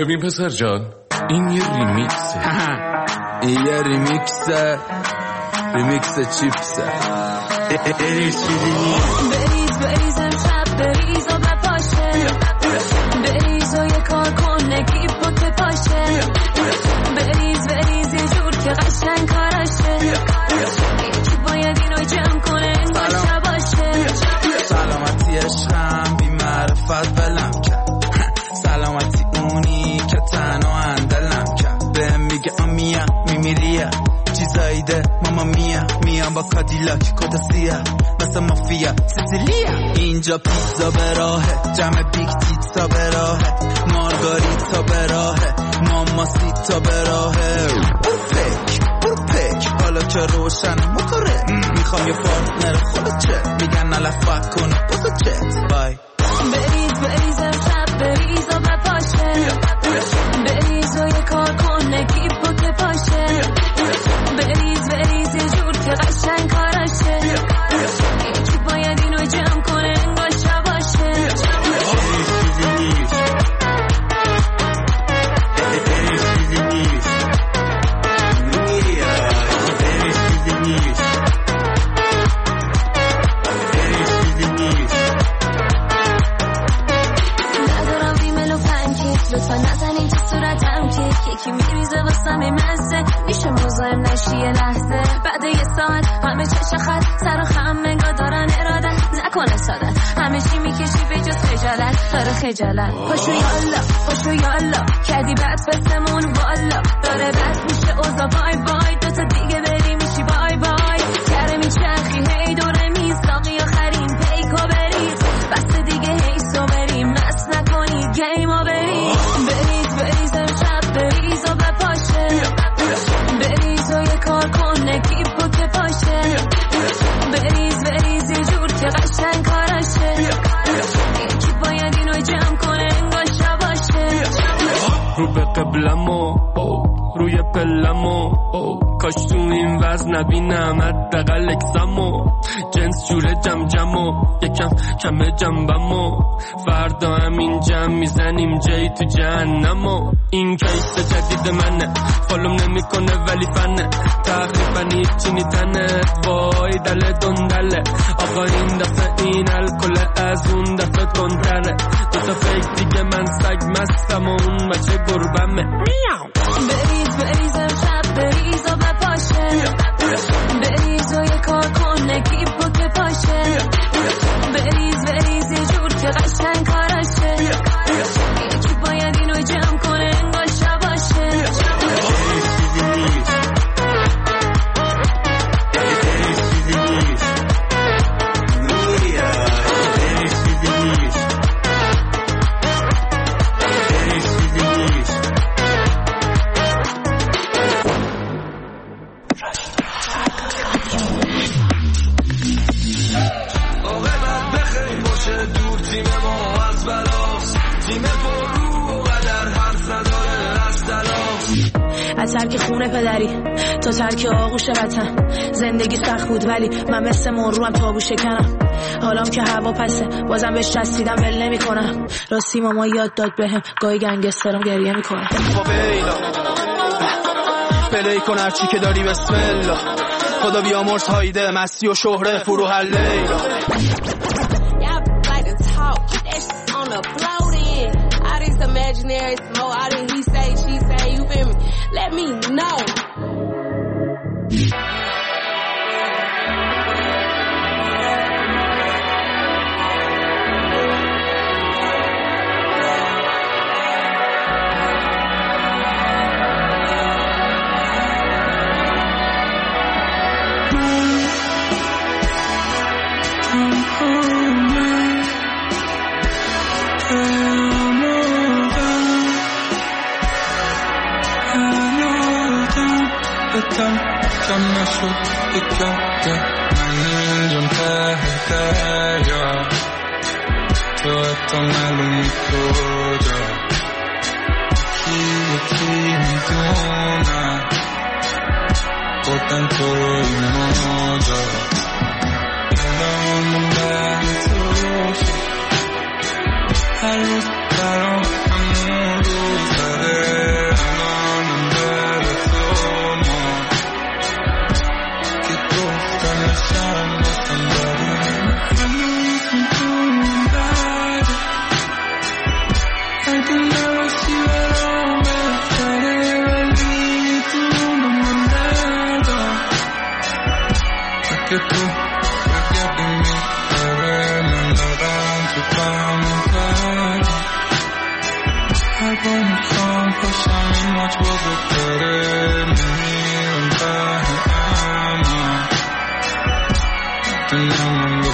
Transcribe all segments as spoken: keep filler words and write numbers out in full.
ببین پسر جان، این یه ریمیکسه. این یه ریمیکسه. ریمیکس چیپسه. بریز بریز امشب بریز و بپاشه، بریز و یه کار کن نگیب بوت پاشه، بریز بریز یه جور که قشنگ کارشه، یکی باید اینو جمع کنه انگاشه باشه. سلامتی عشقم بی معرفت بلم کرد، سلامتی اونی که تنها اندلم کرد. بهم میگه آمیا میمیریه چیزایی ده ماما میا، میام با کادیلاک کتا سیاه مثل مافیا سیسیلیا. اینجا پیزا به راهه، جمع بیگ تیتا به راهه، مارگاریتا به راهه، ماما سیتا به راهه. برو پک برو پک حالا که روشنه مکاره، میخوام یه پارتنر خودت چه میگن نلفت کنه بسا چت بای. بریز بریز امشب بریز و بپاشه، بریز و یه کار کن نگیب بوت پاشه، بریز بریز یه جور که قشنگ کارشه، یکی باید اینو جمع کنه انگاشه باشه. ندارم ریمل و پنکیک، لطفا نزنیم تو صورتم کیک، یکی میریزه واسم این مزه، میشه مزاحم نشی یه لحظه. بعد یه ساعت همه چه خط سر و خم انگار دارن ارادت، نکنه سادت همه چی میکشی به جز خجالت. داره خجالت پاشو یالا پاشو یالا، کردی بد پسمون والا، داره بد میشه اوزا بای بای، دوتا دیگه بری میشی بای بای. کره میچرخی هی دوره میساقی آخرین پیکو بریز، بس دیگه هی سو بریم مس نکنید گیمو بریز. بریز بریز امشب بریز و بپاشه، بریز و یه کار کن نگیب بوت پاشه، بریز بریز یه جور که قشنگ کارشه، یکی باید اینو جمع کنه انگاشه باشه. رو به قبلمو روی پلمو، کاش تو این وزن نبینم حداقل اکسمو، جنس جوره جم جمو یکم کمه جنبمو، فردا همین جمع میزنیم جایی تو جهنمو. این کیس جدید منه، فالوم نمیکنه ولی فنه، تقریبا هیچی نیتنه، وای دل دندله. آقا این دفعه این الکل از اون دفعه کنتره، دوتا فکر دیگه من سگ مستم و اون بچه گربمه. بریز بریز امشب بریز و بپاشه، بریز و یه کار کن نگیب بوت پاشه، بریز بریز یه جور که قشنگ کارشه، یکی باید اینو جمع کنه انگاشه باشه. از ترک خونه پدری تا ترک آغوش وطن، زندگی سخت بود ولی من مثل مروم تابو شکنم، حالام که هوا پسه بازم بهش رسیدم ول نمی کنم. راستی ماما یاد داد بهم گاهی گنگسترم گریه میکنه. پلی کن هرچی که داری بسم الله، خدا بیامرز هایده مستی و شهره فرو هر لیلا. Imaginary smoke, I didn't he say, she say, you feel me? Let me know. کم کم نشد کم کم من جون ته دریا، تو حتی معلومی کجا، کی کی میدونم خودم تو رو این موجا، دلمون مونده تو هر روز برام همون روزه،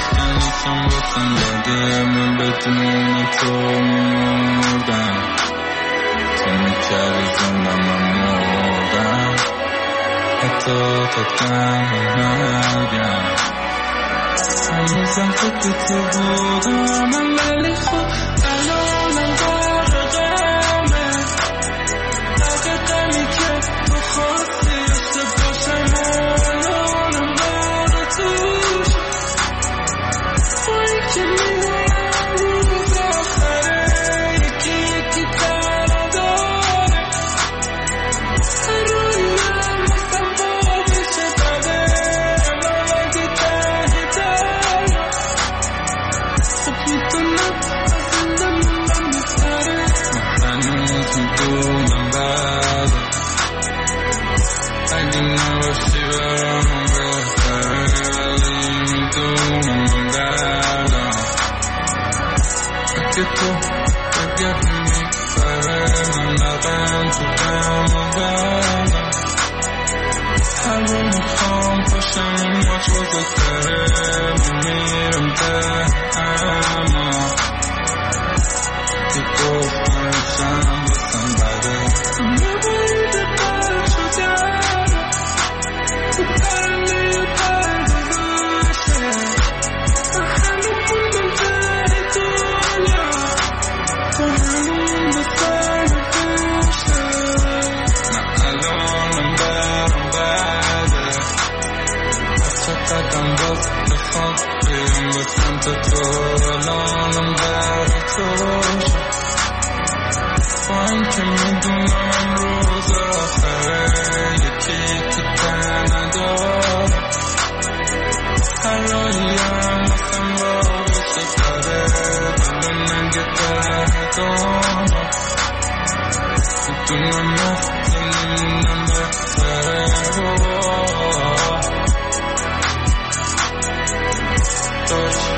نیستم واسم بده من بدون تو میمردم تو میکردی زندم من مردم حتی تا دم مرگم هنوزم تو تو بودم من ولی خب الانم غرقمه دقیقمی که تو خواستی یسته باشم الانم غرق توش بایی که میدونم روز آخره یکی یکی تنها داره هر رویم مثل بابش بده الان اگه ته ته خب میتونم از این دمونم بهتره من هنوز میدونم بده اگه نباشی برامون بهتره ولی میدونم بده اگه تو بگردی میبره من لبن تو دم و بدم هر رو میخوام پاشم این ماچ بزرگتره من میرم ده اما که گفتم شم بسن بده نباید بر شده تو پرلی پر بشه همه بودم ته دنیا تو همون به سر بشه نه الانم برم بده حتی قدم باز بخواد بریم به سمت تو الانم در تو با این که میدونم روز آخره یکی یکی تنها داره هر راهیم مثل بابش داره بدون نگه ته دانم میدونم نمیدونم بهتره داشت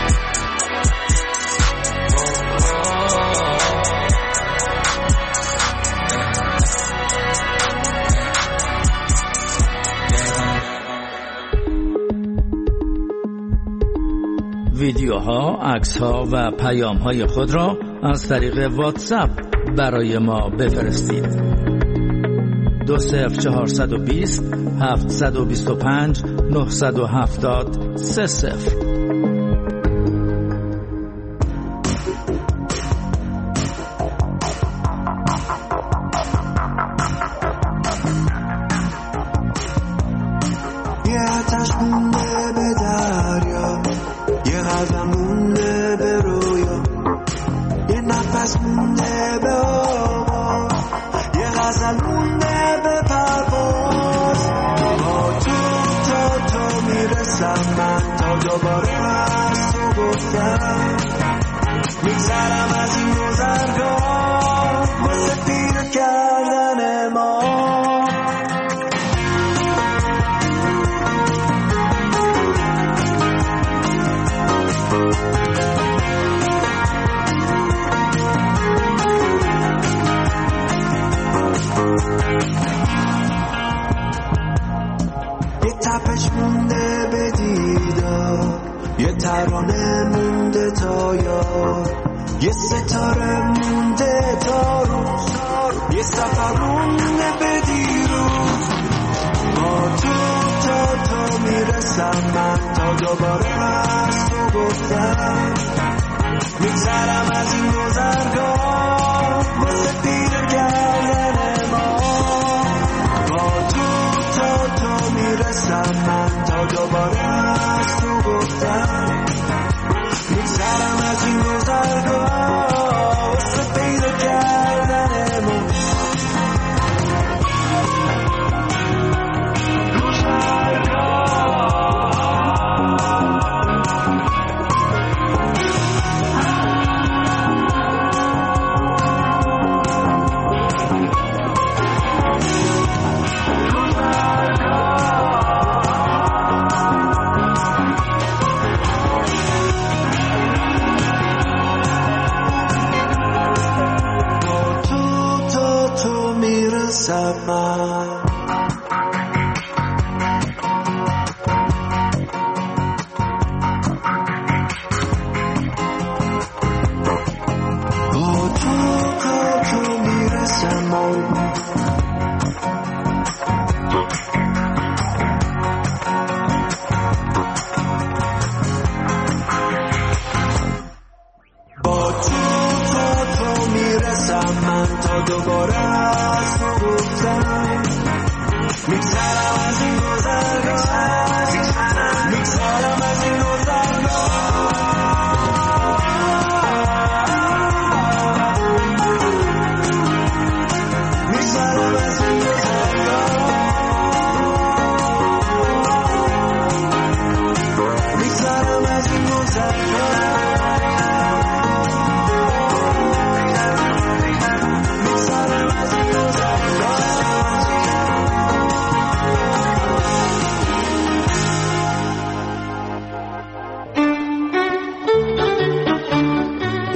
ویدیوها، عکس‌ها و پیام‌های خود را از طریق واتساپ برای ما بفرستید. دو صفر چهارصد و بیست هفتصد و بیست و پنج نهصد و هفتاد سه صفر.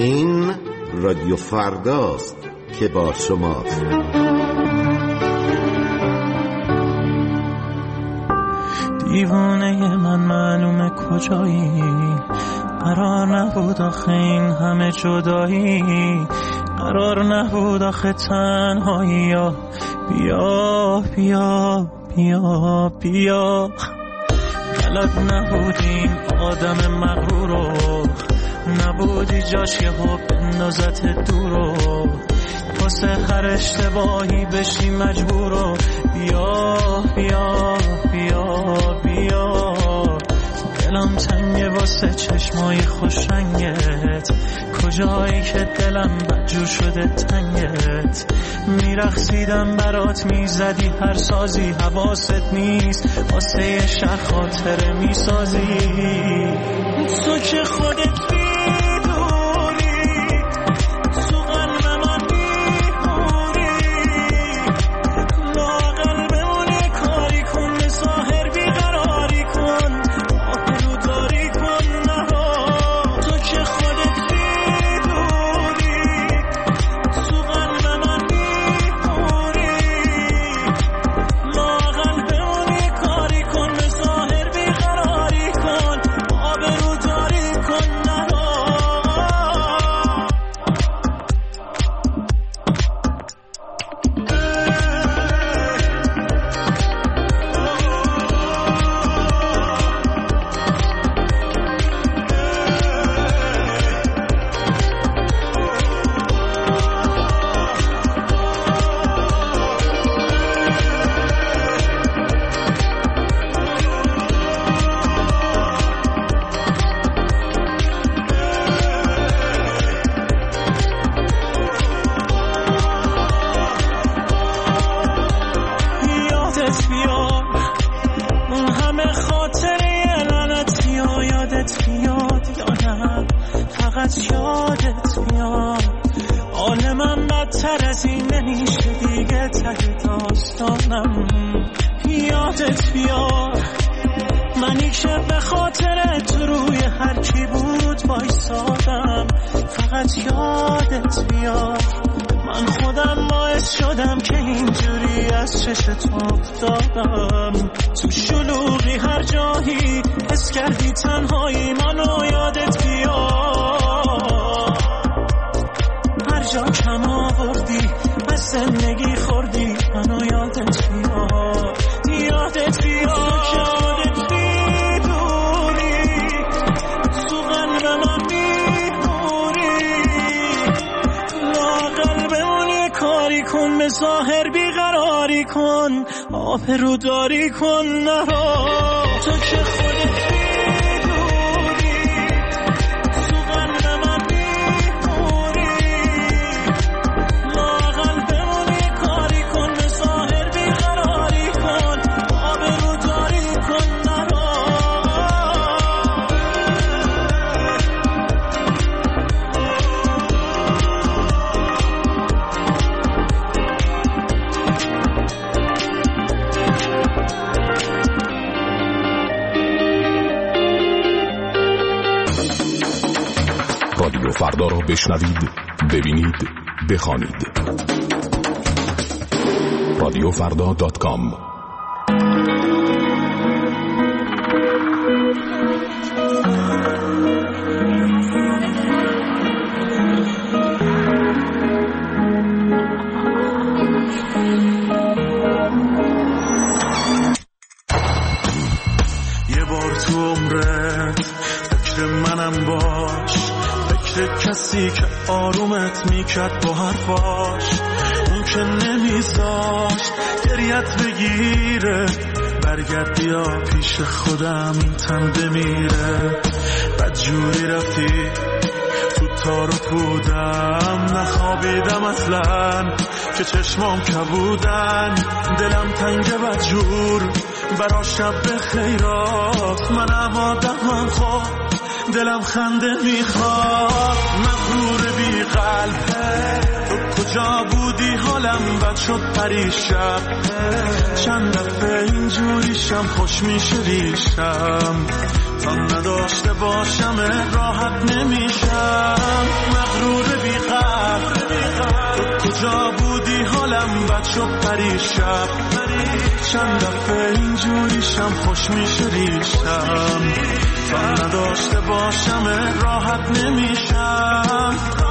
این رادیو فرداست که با شماست. دیوانه من معلومه کجایی، قرار نبود آخه این همه جدایی، قرار نبود آخه تنهایی. بیا بیا بیا بیا بلد نبودیم آدم مغرورو، نبودی جاش یه ها بندازت دورو، واسه هر اشتباهی بشی مجبورو. بیا بیا بیا بیا دلم تنگه واسه چشمای خوش رنگت، کجایی که دلم بدجور شده تنگت. میرقصیدم برات میزدی هر سازی، حواست نیست واسه یه شهر خاطره میسازی. تو که خودت بیدونی تو قلب من بیمونی، لاغل بمونه کاری کن، ظاهر بیقراری کن، آهلو داری کن نرا. تو که خودت بیدونی تو قلب من بیمونی، لاغل بمونه کاری کن، ظاهر بیقراری کن، آبرو داری کن نرا. یادت بیاد اون همه خاطره لعنتی ها، یادت بیاد یا نه فقط یادت بیاد. حال من بدتر از این نمیشه دیگه، ته داستانم. یادت بیاد منی که به خاطر تو روی هر کی بود وایسادم، فقط یادت بیاد من خودم باعث شدم که اینجوری از چشت افتادم. تو شلوغی هر جایی حس کردی تنهایی، منو یادت بیاد. هر جا کم آوردی از زندگی خوردی، منو یادت بیاد. یادت بیاد که خودت بیدونی تو قلب من بیمونی، لاغل بمونی کاری کن، به ظاهر بیقراری کن، آبرو داری کن نرا. تو که خودت بیدونی تو قلب من بیمونی، لاغل بمونی کاری کن، به ظاهر بیقراری کن، آبرو داری کن نرا. رادیو فردا را بشنوید، ببینید، بخوانید. رادیو فردا دات کام. یه بار تو عمرت فکر منم باش، فکر کسی که آرومت میکرد با حرفاش، اون که نمیذاشت گریت بگیره. برگرد بیا پیش خودم این تن بمیره. بدجوری رفتی تو تار و پودم، نخوابیدم اصلا که چشمام کبودن. دلم تنگ بدجور برا شب خیرات، منم آدمم خود دلم خنده میخواد. مغرور بی قلبه تو کجا بودی، حالم بد شد پریشب. چند دفعه اینجوریشم خوش میشه ریشم، تا نداشته باشم راحت نمیشم. مغرور کجا بودی حالم بد شد پریشب چند دفعه اینجوریشم خوش میشه ریشم تا نداشته باشم راحت نمیشم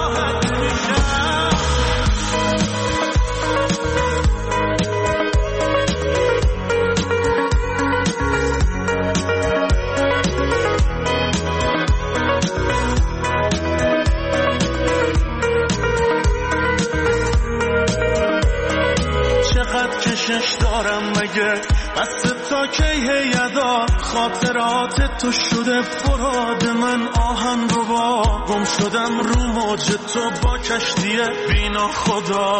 کشش دارم مگه بس تا کی هیدا خاطرات تو شده فراد من آهن رو با گم شدم رو موج تو با کشتی بینا خدا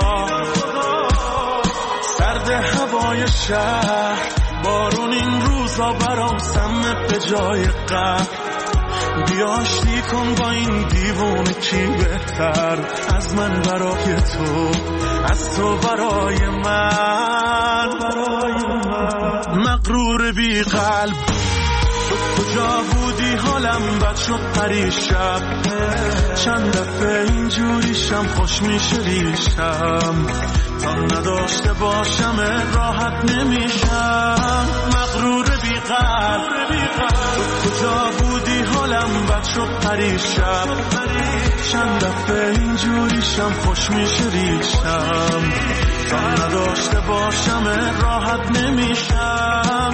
سرد هوای شهر بارون این روزا برام سمه به جای قهر بیا آشتی کن با این دیوونه کی بهتر از من برای تو از تو برای من برای من مغرور بی قلب تو کجا بودی حالم بد شد پریشب چند دفعه اینجوریشم خوش میشه ریشم تا نداشته باشم راحت نمیشم مغرور بی قلب تو کجا بودی حالم بد شد پریشب چند دفعه اینجوریشم خوش میشه ریشم تا نداشته باشم راحت نمیشم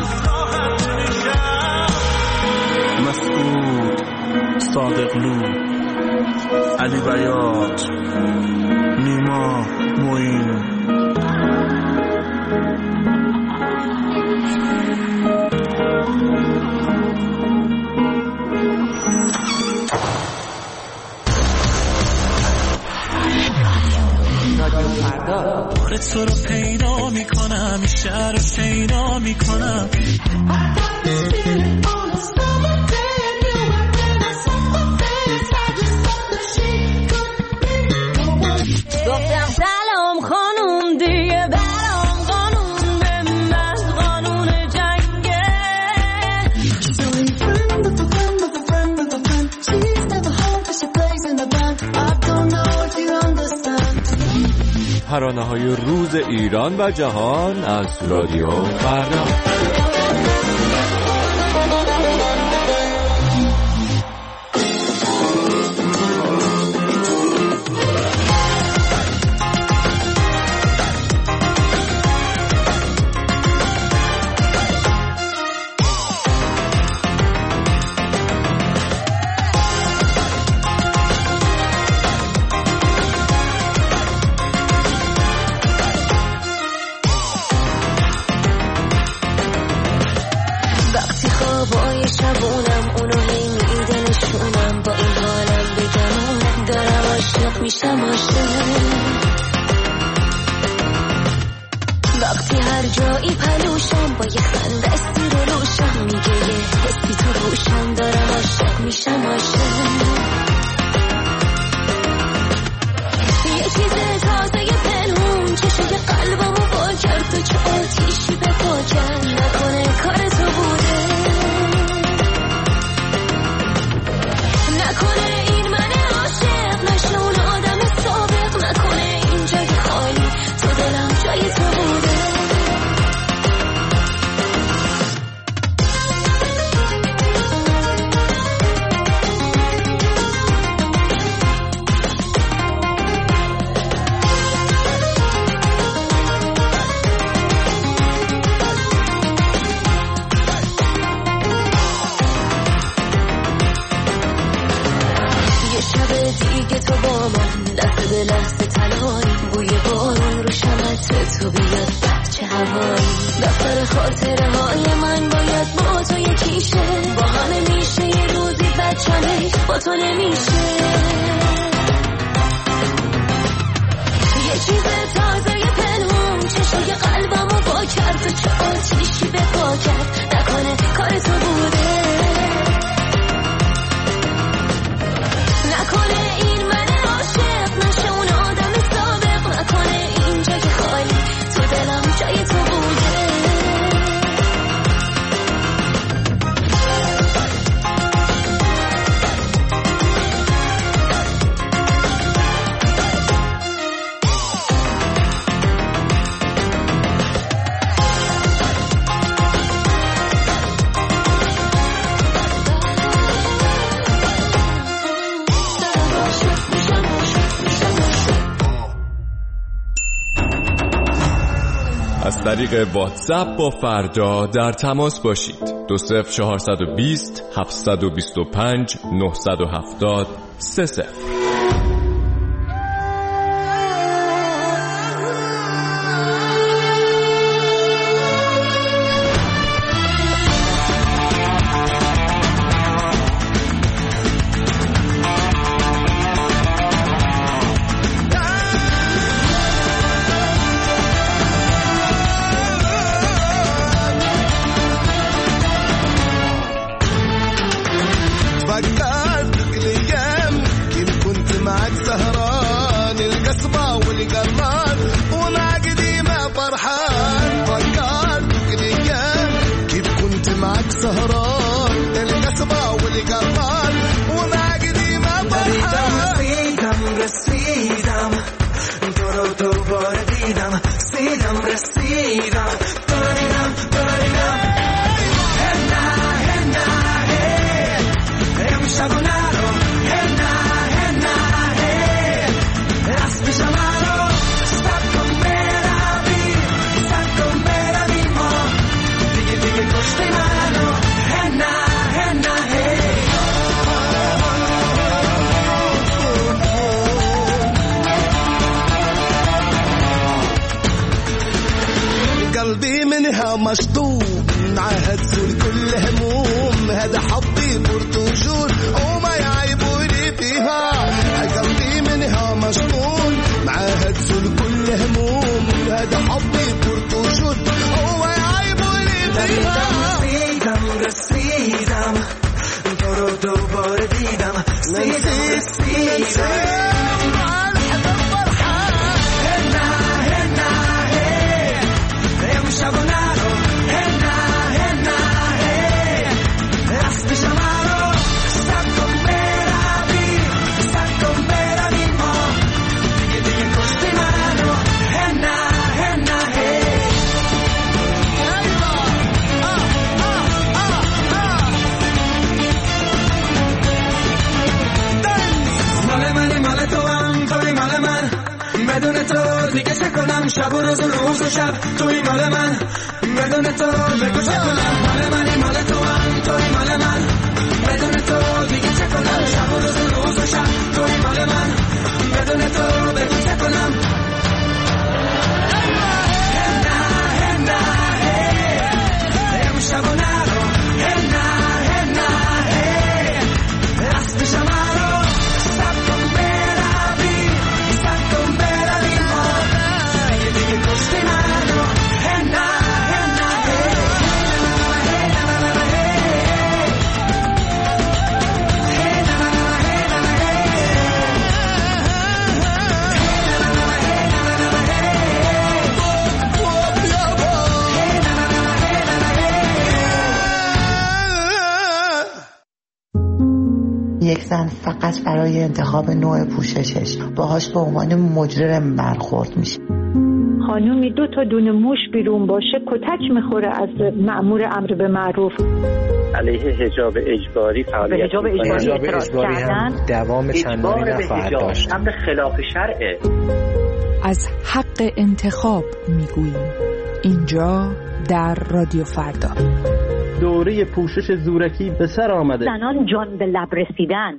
مسعود صادقلو علی بیات نیما معین بار تو رو پیدا میکنم این شهر رو شیدا میکنم گفتم سلام خانوم دیگه برام قانون به من قانون جنگه So you friend of a friend of a friend of a friend She's never home cause she plays in the band I don't know if you understand ترانه‌های روز ایران و جهان از رادیو فردا. وقتی هر جایی پلوشم با یه خنده استی رو روشم میگه یه حسی تو روشم دارم عاشق میشم عاشق یه چیز تازه یه پنهون چشای قلبمو با کرد تو چه آتیشی به پا کرد نکنه کار تو بوده نکنه این من عاشق نشه اون آدم سابق نکنه این جای خالی تو دلم جای تو بوده دیگه تو با من لحظه به لحظه تنهایی بوی بارون رو شمت تو بیاد بچه هوایی دفتر خاطره های من باید با تو یکیشه با همه میشه یه روزی بچمه با تو نمیشه یه چیز تازه یه پنهون چشای قلبمو با کرد تو چه آتیشی به پا کرد نکنه کار تو بوده نکنه این من عاشق نشه اون آدم سابق نکنه این جای خالی تو دلم جای تو بوده از طریق واتساپ با فردا در تماس باشید. دو صفر چهارصد و بیست هفتصد و بیست و پنج نهصد و هفتاد سه صفر. قلبي منها مشطوب عهد زول كل هموم هذا حبي برتجول وما يعيبوني فيها قلبي منها مشطوب عهد زول كل هموم هذا حبي برتجول وما يعيبوني فيها رسیدم رسیدم تو رو دوباره دیدم رسیدم رسیدم بدون تو دیگه چه کنم شب و روز و روز و شب توی مال من بدون تو بگو چه کنم مال منی مال تو هم توی مال من بدون تو دیگه چه کنم شب و روز و روز و شب توی مال من بدون تو بگو چه کنم یک زن فقط برای انتخاب نوع پوششش باهاش به عنوان مجرم برخورد میشه. خانومی دو تا دونه موش بیرون باشه کتک میخوره از مأمور امر به معروف. علیه حجاب اجباری فعالیت حجاب اجباری اعتراض کردن دوام چندانی نخواهد داشت. امر خلاف شرعه. از حق انتخاب میگوییم اینجا در رادیو فردا. دوره پوشش زورکی به سر آمده. زنان جان به لب رسیدن.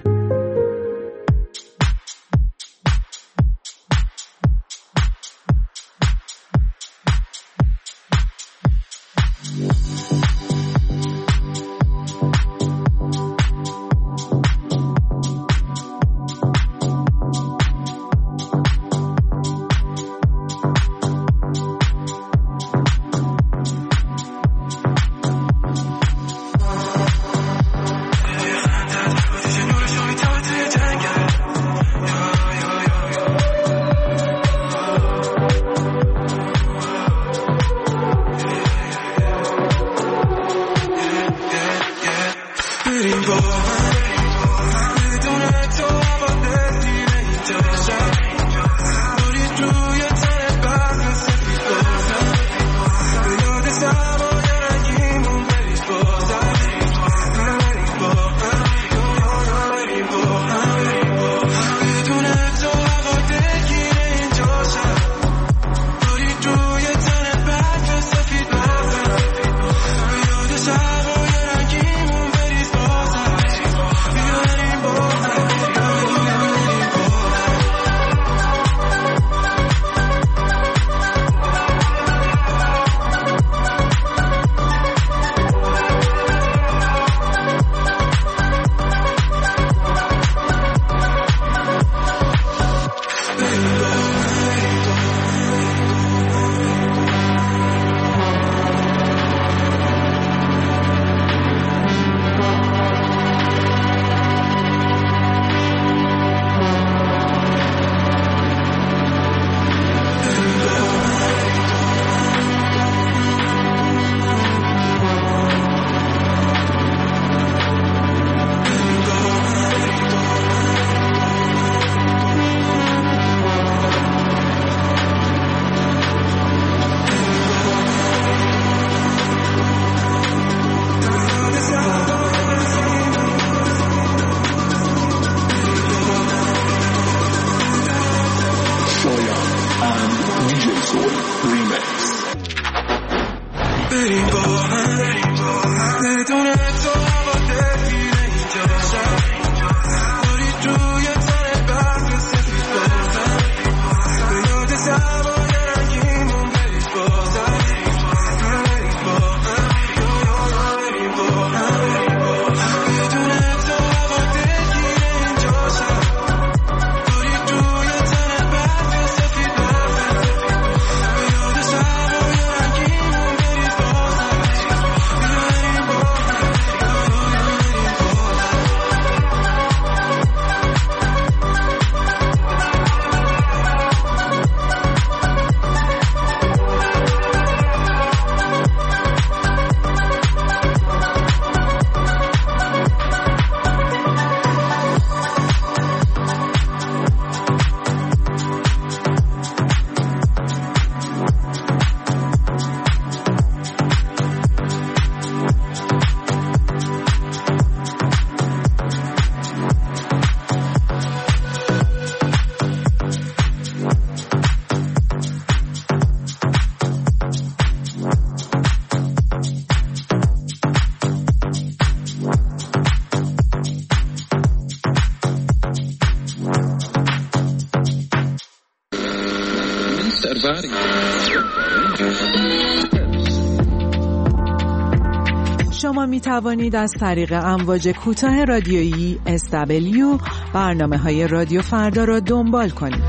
شما می توانید از طریق امواج کوتاه رادیویی اس دبلیو برنامه های رادیو فردا را دنبال کنید.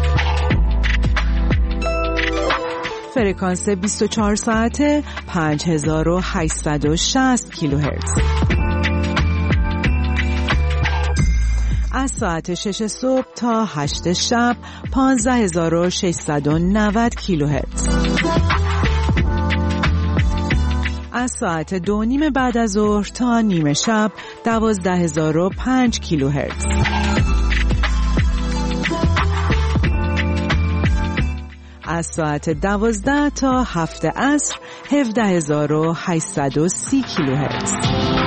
فرکانس بیست و چهار ساعته پنج هزار و هشتصد و شصت کیلوهرتز. از ساعت شش صبح تا هشت شب پانزده هزار و ششصد و نود کیلوهرتز. از ساعت دو نیم بعد از ظهر تا نیمه شب دوازده هزار و پنج کیلوهرتز. از ساعت دوازده تا هفت عصر هفده هزار و هشتصد و سی کیلوهرتز.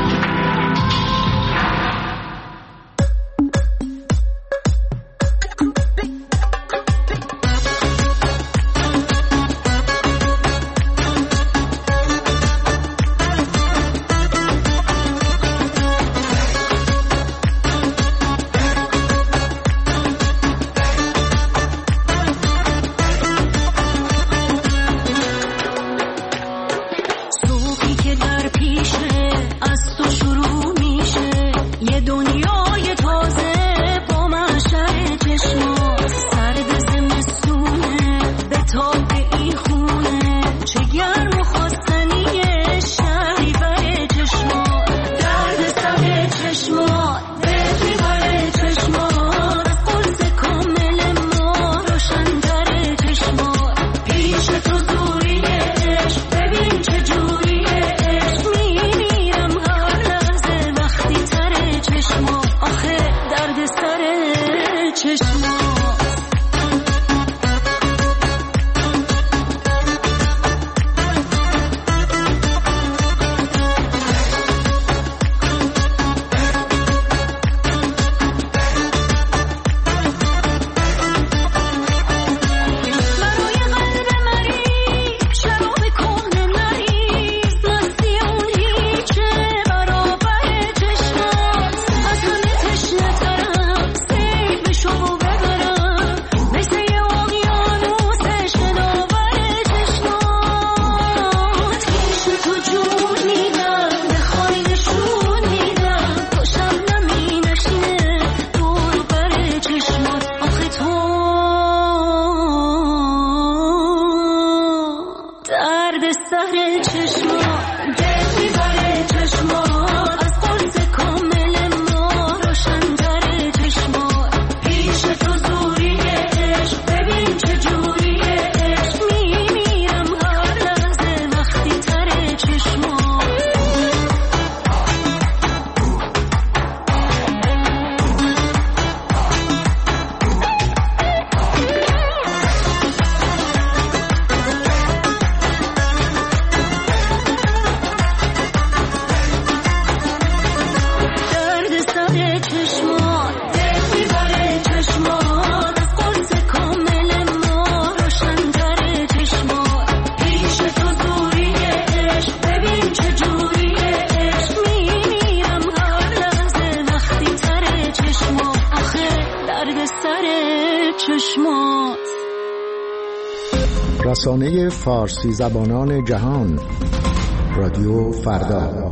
رسانه فارسی زبانان جهان رادیو فردا.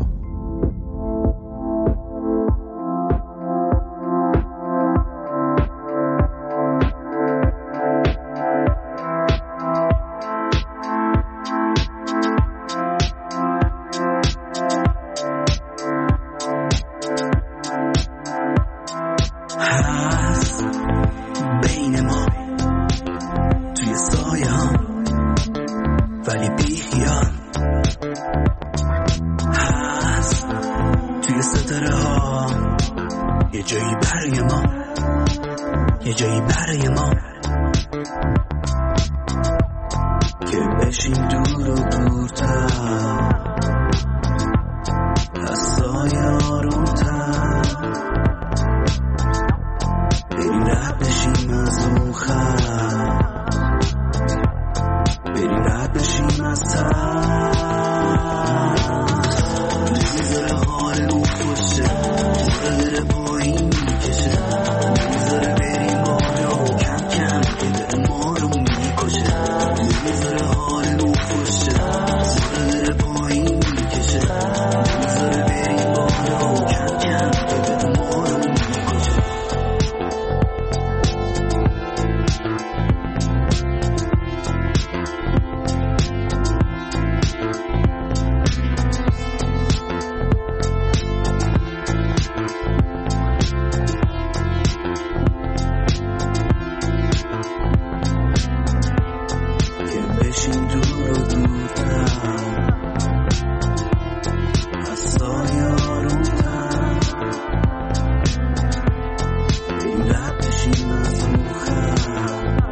بریم رد بشیم از روخم،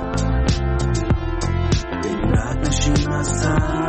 بریم رد بشیم از تن.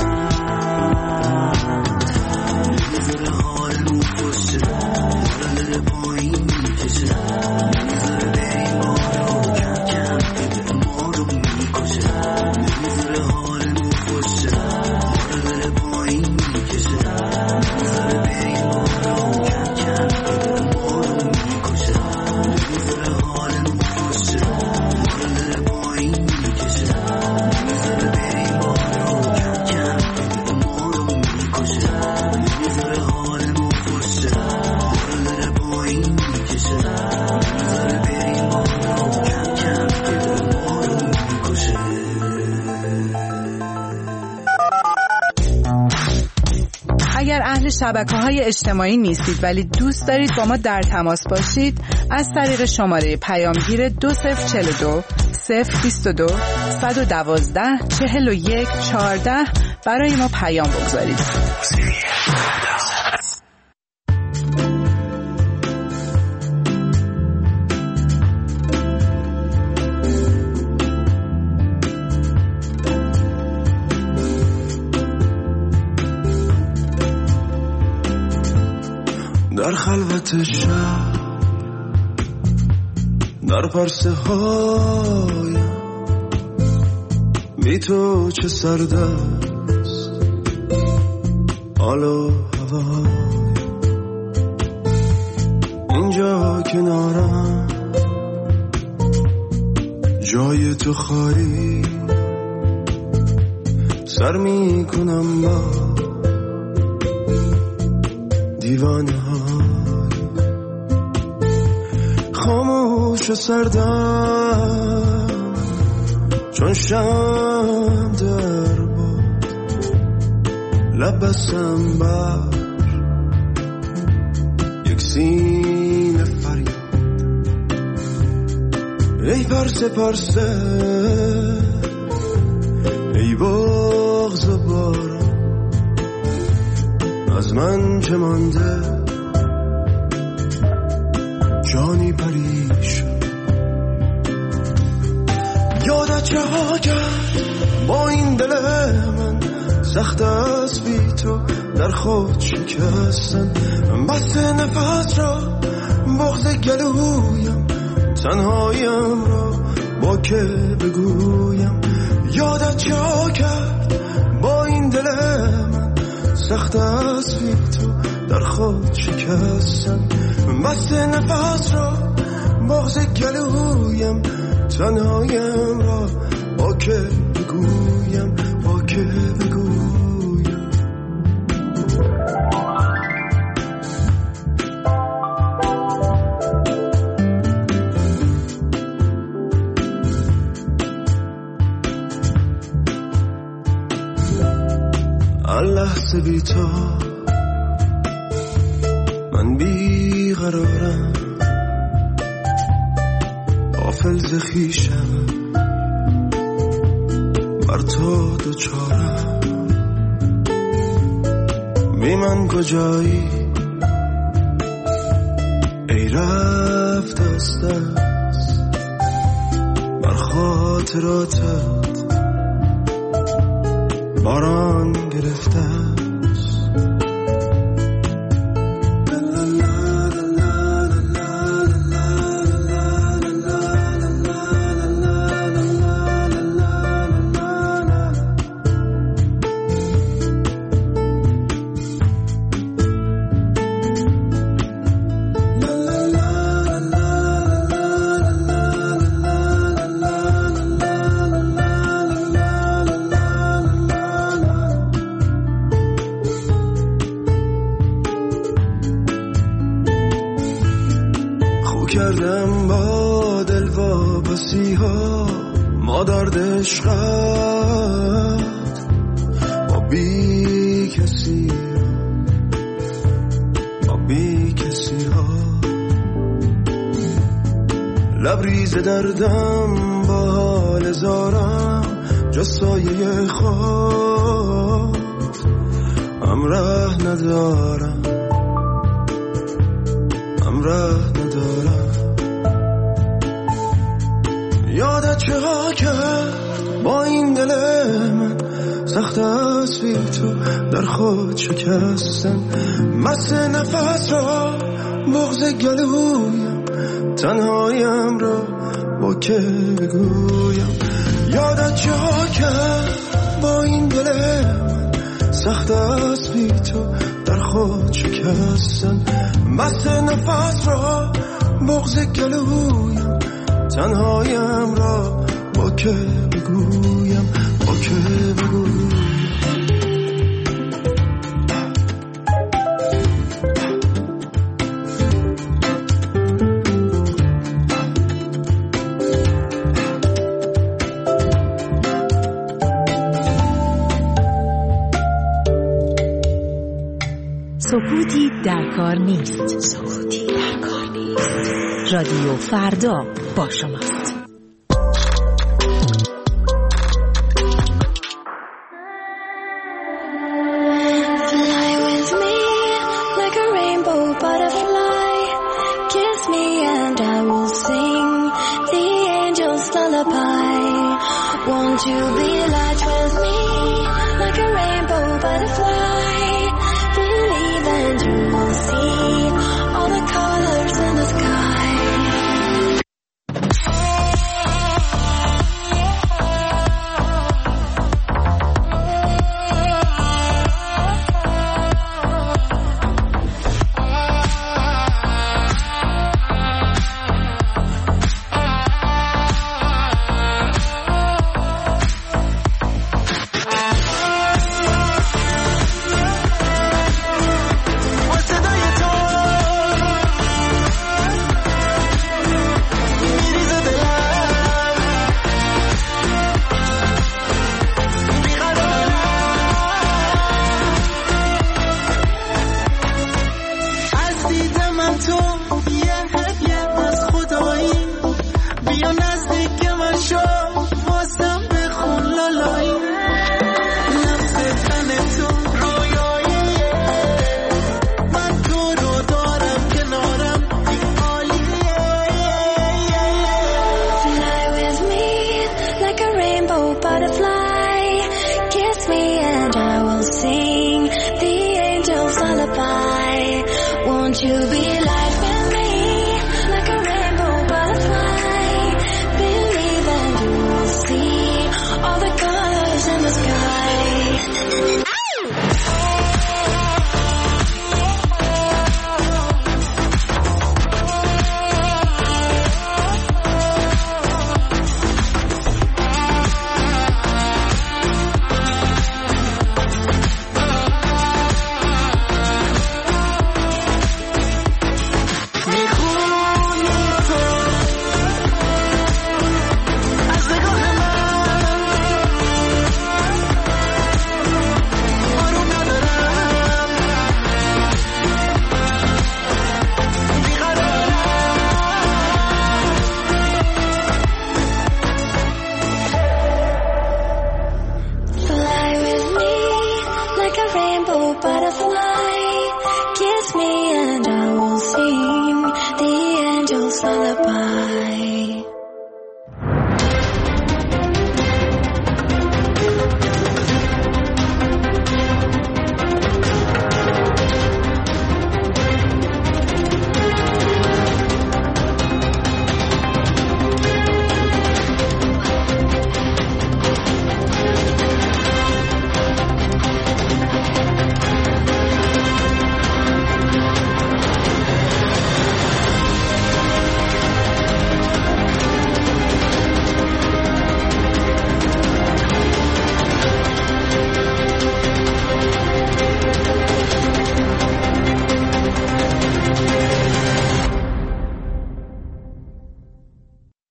نمیذاره حالمون خوشه، داره داره پایین میکشه، نمیذاره بریم بارو کم کم بده ما رو میکشه. نمیذاره حالمون خوشه، داره داره پایین میکشه، نمیذاره بریم بارو کم کم بده ما رو میکشه. نمیذاره حالمون خوشه، داره داره پایین میکشه، نمیذاره بریم بارو کم کم بده ما رو میکشه. نمیذاره حالمون خوشه، داره داره پایین میکشه، نمیذاره بریم بارو کم کم بده ما رو میکشه. اگر اهل شبکه‌های اجتماعی نیستید ولی دوست دارید با ما در تماس باشید، از طریق شماره پیامگیر دو صفر چهل و دو صفر بیست و دو صد و دوازده چهل و یک چهارده برای ما پیام بگذارید. در خلوت شب، در پرسه هایم، بی تو چه سرد است حال و هوایم. اینجا کنارم جای تو خالی، سر می کنم با دیوانه های خاموش و سردم، چون شم در باد لبسم بر یک سینه فریاد. ای پرسه پرسه، ای بغض و باران، از من چه مانده جانی پریشان. یادت چه ها کرد با این دل من، سخت است بی تو در خود شکستن. بس نفس را بغض گلویم، تنهایم را با که بگویم. یادت چه ها کرد با این دل من، سخت است بی تو در خود شکستن. بس نفس را بغض گلویم، تنهایم را با که بگویم، با که بگویم. لحظه بی تو من بی قرارم، غافل ز خویشم، بر تو دوچارم. بی من کجایی ای رفت از دست، بر خاطراتت باران گرفته است. کردم با دل واپسی ها، مادر عشقت با بی کسی، با بی کسی ها. لبریز دردم با حال زارم، جز سایه خود همراه ندارم، همراه ندارم. یادت چه ها کرد با این دل من، سخت است بی تو در خود شکستن. مست نفس را بغض گلویم، تنهایم را با که بگویم. یادت چه ها کرد با این دل من، سخت است بی تو در خود شکستن. مست نفس را بغض گلویم، تنهایم را با که بگویم، با که بگویم. سکوتی در کار نیست. سکوتی در کار نیست. رادیو فردا با شماست. Fly with me like a rainbow butterfly. Kiss me and I will sing the angel's lullaby. Want to be like